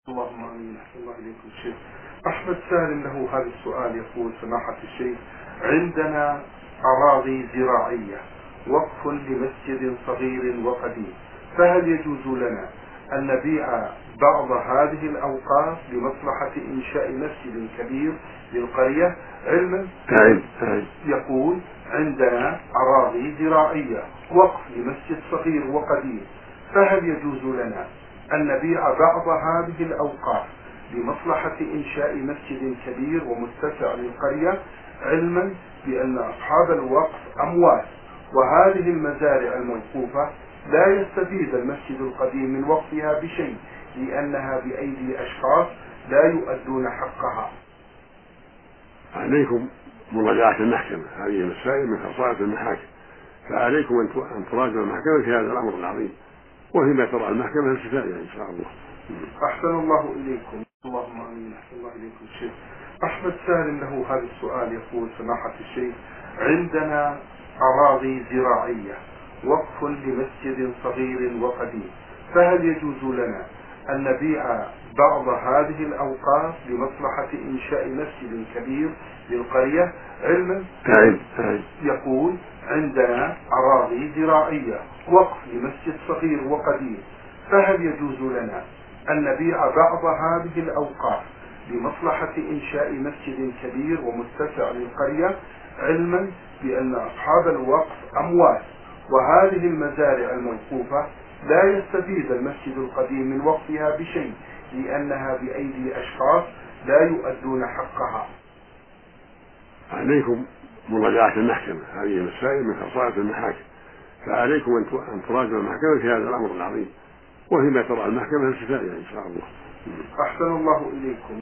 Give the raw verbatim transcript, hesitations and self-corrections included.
اللهم امين. احسن الله اليكم الشيخ. احمد سالم له هذا السؤال، يقول: سماحة الشيخ، عندنا اراضي زراعية وقف لمسجد صغير وقديم، فهل يجوز لنا ان نبيع بعض هذه الاوقاف لمصلحة انشاء مسجد كبير للقرية؟ علما أعد أعد يقول: عندنا اراضي زراعية وقف لمسجد صغير وقديم، فهل يجوز لنا أن نبيع بعض هذه الأوقاف لمصلحة إنشاء مسجد كبير ومتسع للقرية، علما بأن أصحاب الوقف أموات، وهذه المزارع الموقوفة لا يستفيد المسجد القديم من وقفها بشيء، لأنها بأيدي أشخاص لا يؤدون حقها. عليكم مراجعة المحكمة، هذه مسائل من خصائص المحاكم، فعليكم أن تراجعوا المحكمة في هذا الأمر العظيم، وفيما ترى المحكمة الكفاية إن شاء الله. أحسن الله إليكم. اللهم آمين. أحسن الله إليكم الشيخ. أحمد سالم له هذا السؤال، يقول: سماحة الشيخ، عندنا أراضي زراعية وقف لمسجد صغير وقديم، فهل يجوز لنا أن نبيع بعض هذه الأوقاف لمصلحة إنشاء مسجد كبير للقرية؟ علما أعد أعد يقول: عندنا أراضي زراعية وقف لمسجد صغير وقديم، فهل يجوز لنا أن نبيع بعض هذه الأوقاف لمصلحة إنشاء مسجد كبير ومتسع للقرية، علما بأن أصحاب الوقف أموات، وهذه المزارع الموقوفة لا يستفيد المسجد القديم من وقفها بشيء، لأنها بأيدي أشخاص لا يؤدون حقها. عليكم مراجعة المحكمة، هذه مسائل من خصائص المحاكم، فعليكم أن تراجعوا المحكمة في هذا الأمر العظيم، وفيما ترى المحكمة الكفاية إن شاء الله. أحسن الله إليكم.